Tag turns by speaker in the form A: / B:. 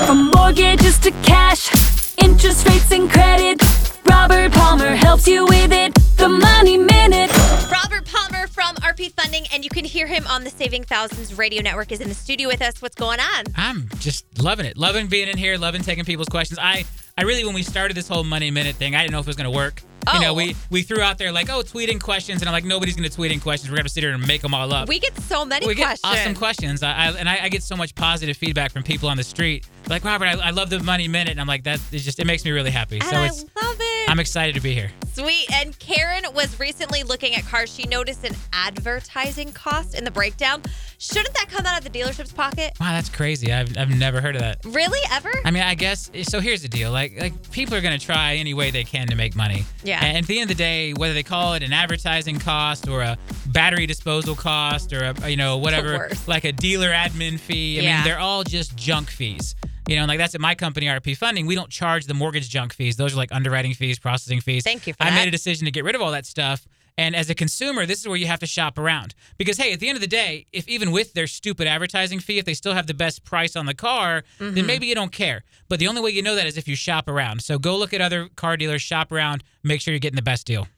A: From mortgages to cash, interest rates and credit, Robert Palmer helps you with it. The Money Minute.
B: Robert Palmer from RP Funding, and you can hear him on the Saving Thousands radio network, is in the studio with us. What's going on?
C: I'm just loving it. Loving being in here, loving taking people's questions. I really, when we started this whole Money Minute thing, I didn't know if it was going to work.
B: Oh.
C: You know, we threw out there like, tweeting questions, and I'm like, nobody's going to tweet in questions. We're going to sit here and make them all up.
B: We get so many
C: We
B: questions.
C: get awesome questions. I get so much positive feedback from people on the street. Like, Robert, I love the Money Minute. And I'm like, it makes me really happy.
B: And
C: So
B: I love it.
C: I'm excited to be here.
B: Sweet. And Karen was recently looking at cars. She noticed an advertising cost in the breakdown. Shouldn't that come out of the dealership's pocket?
C: Wow, that's crazy. I've never heard of that.
B: Really? Ever?
C: I mean, I guess, so here's the deal. Like people are going to try any way they can to make money.
B: Yeah.
C: And at the end of the day, whether they call it an advertising cost or a battery disposal cost or whatever,
B: worst.
C: like a dealer admin fee, I mean, they're all just junk fees. Like that's at my company, RP Funding. We don't charge the mortgage junk fees. Those are like underwriting fees, processing fees.
B: Thank you for
C: I
B: that.
C: made a decision to get rid of all that stuff. And as a consumer, this is where you have to shop around. Because, hey, at the end of the day, if even with their stupid advertising fee, if they still have the best price on the car, then maybe you don't care. But the only way you know that is if you shop around. So go look at other car dealers, shop around, make sure you're getting the best deal.